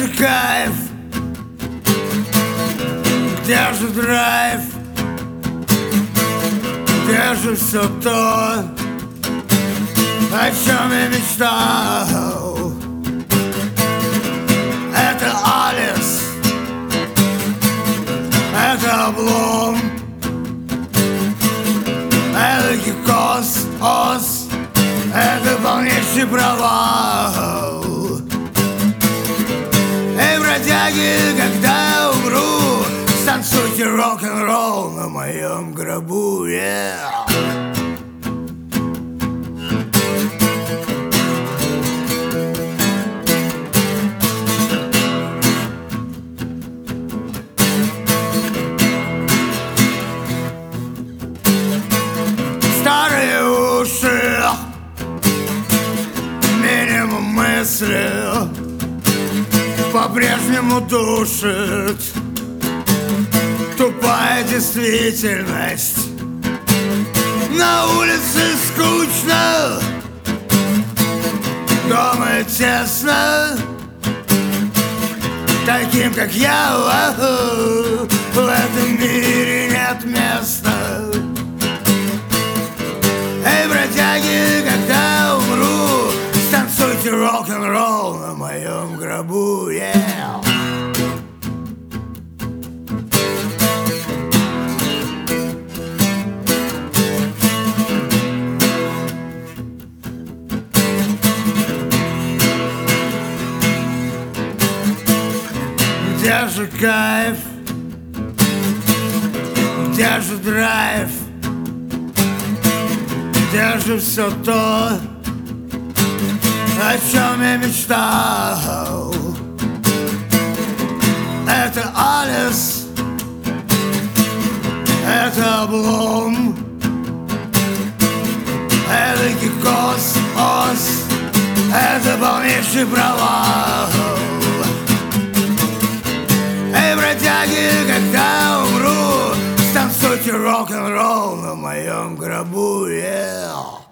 же кайф? Где же драйв? Где же все то, о чем я мечтал? Это Алис, это облом, это гикоз, ос, это полнейший провал. Эй, бродяги, когда умру, станцуйте рок-н-ролл на моем гробу, yeah. Старые уши, минимум мысли, по-прежнему душит тупая действительность. На улице скучно, дома тесно. Таким, как я, в этом мире нет места. Эй, бродяги, когда умру, станцуйте рок-н-ролл на моем гробу, yeah. Где же кайф? Где же драйв? Где же все то, о чем я мечтал? Это Алис, это облом, это гикоз, ос, это полнейший провал. Эй, бродяги, когда умру, станцуйте рок-н-ролл на моем гробу, yeah.